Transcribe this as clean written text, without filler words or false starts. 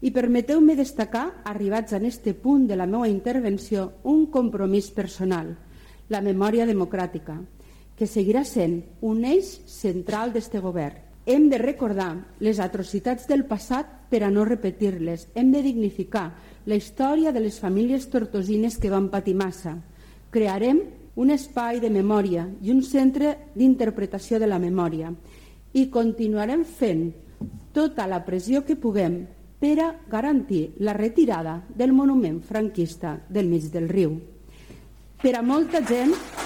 I permeteu-me destacar, arribats a este punt de la meva intervenció, un compromís personal, la memòria democràtica, que seguirà sent un eix central d'este govern. Hem de recordar les atrocitats del passat per a no repetir-les. Hem de dignificar la història de les famílies tortosines que van patir massa. Crearem un espai de memòria i un centre d'interpretació de la memòria i continuarem fent tota la pressió que puguem per a garantir la retirada del monument franquista del mig del riu. Per a molta gent